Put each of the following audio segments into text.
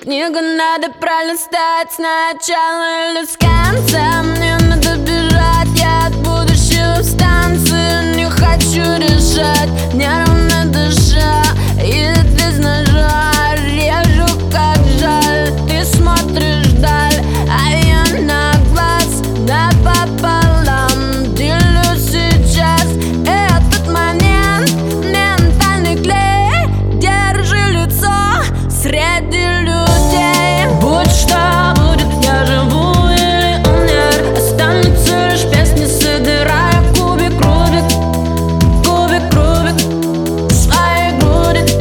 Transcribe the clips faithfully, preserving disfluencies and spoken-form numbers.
Книгу надо пролистать сначала или с конца. Мне надо бежать, я от будущего в станции. Не хочу решать, мне ровно душа. И без ножа режу, как жаль. Ты смотришь вдаль, а я на глаз напополам делюсь сейчас. Этот момент ментальный клей. Держи лицо среди людей. Будь что будет, я живу или умер. Останутся лишь песни, собирая кубик, Рубик. Кубик, Рубик в своей груди.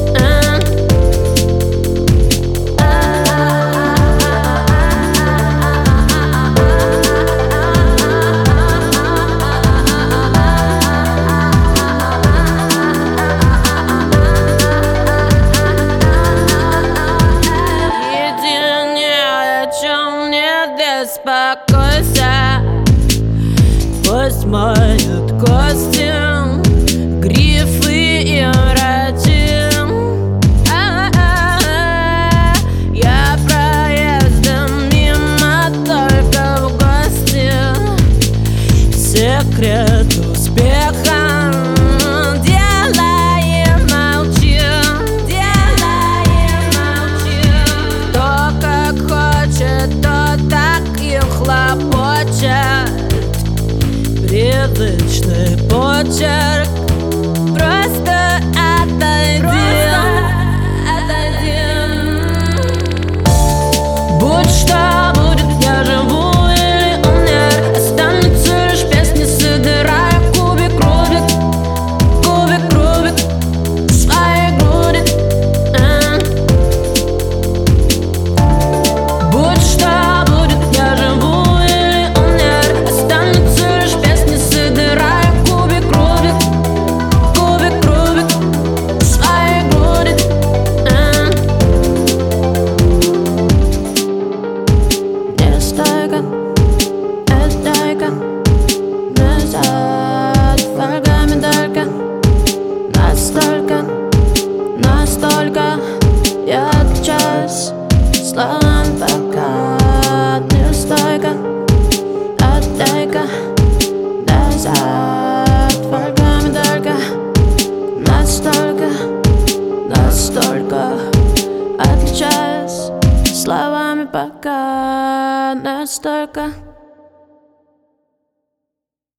Беспокойся, пусть моют кости, грифы и врачи. А-а-а-а. Я проездом мимо только в гости. Секрет успеха делаем молчи, делаем молчи. Кто как хочет, тот так хлопочет. Привычный почерк. Просто отойди, отойди. Будь что будет, я живу или умер. Останутся лишь песни, собирая кубик, Рубик. Кубик, Рубик в своей груди. Будь что будет, я живу или умер. Останутся лишь песни, собирая кубик, Рубик. Кубик, Рубик в своей груди. Не стойка, не стойка. Назад врагами только. Настолько, настолько я отличаюсь словам пока. Не стойка, отдай-ка. Назад врагами только. Настолько, настолько отличаюсь словами пока. Настолько.